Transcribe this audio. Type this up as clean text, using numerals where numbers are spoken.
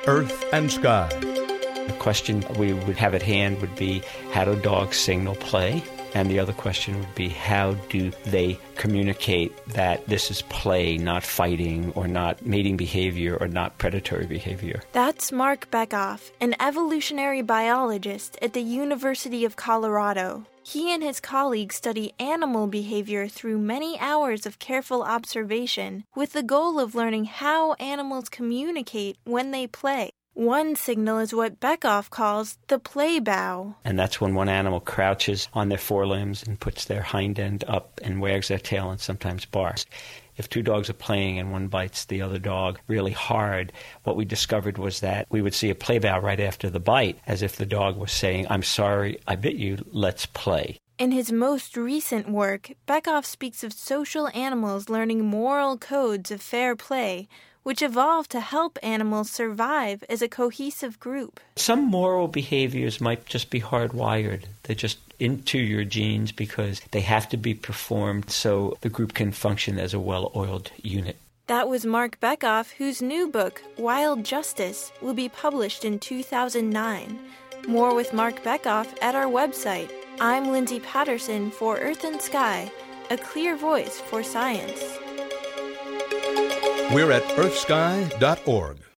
Earth and Sky. The question we would have at hand would be, how do dogs signal play? And the other question would be, how do they communicate that this is play, not fighting, or not mating behavior, or not predatory behavior? That's Mark Bekoff, an evolutionary biologist at the University of Colorado. He and his colleagues study animal behavior through many hours of careful observation, with the goal of learning how animals communicate when they play. One signal is what Bekoff calls the play bow. And that's when one animal crouches on their forelimbs and puts their hind end up and wags their tail and sometimes barks. If two dogs are playing and one bites the other dog really hard, what we discovered was that we would see a play bow right after the bite, as if the dog was saying, "I'm sorry, I bit you, let's play." In his most recent work, Bekoff speaks of social animals learning moral codes of fair play, which evolved to help animals survive as a cohesive group. Some moral behaviors might just be hardwired. They're just into your genes because they have to be performed so the group can function as a well-oiled unit. That was Mark Bekoff, whose new book, Wild Justice, will be published in 2009. More with Mark Bekoff at our website. I'm Lindsay Patterson for Earth and Sky, a clear voice for science. We're at earthsky.org.